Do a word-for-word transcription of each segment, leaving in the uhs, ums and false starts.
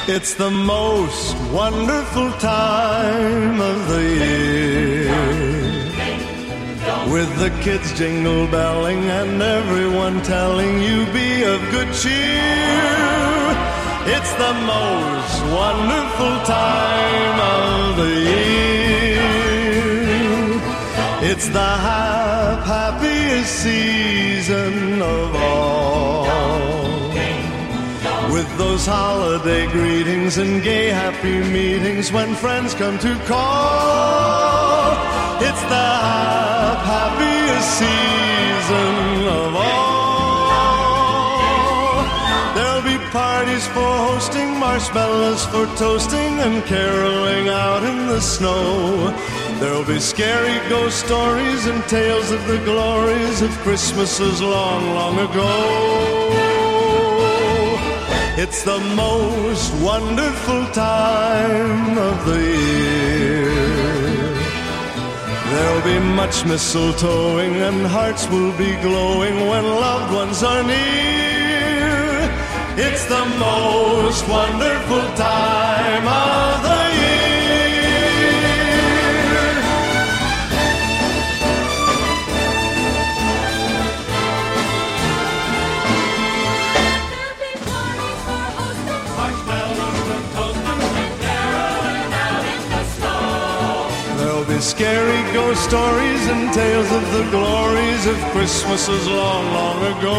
It's the most wonderful time of the year, with the kids jingle belling and everyone telling you be of good cheer. It's the most wonderful time of the year. It's the hap- happiest season of all, with those holiday greetings and gay happy meetings when friends come to call. It's the hap- happiest season of all. There'll be parties for hosting, marshmallows for toasting, and caroling out in the snow. There'll be scary ghost stories and tales of the glories of Christmases long, long ago. It's the most wonderful time of the year. There'll be much mistletoeing and hearts will be glowing when loved ones are near. It's the most wonderful time of the year. Scary ghost stories and tales of the glories of Christmases long, long ago.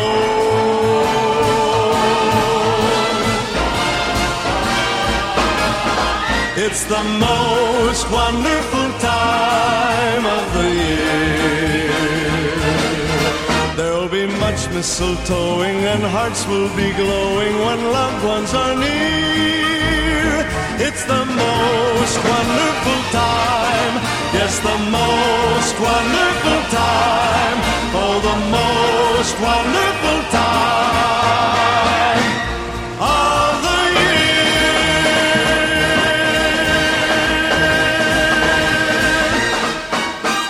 It's the most wonderful time of the year. There'll be much mistletoeing and hearts will be glowing when loved ones are near. It's the most wonderful time. Yes, the most wonderful time. Oh, the most wonderful time.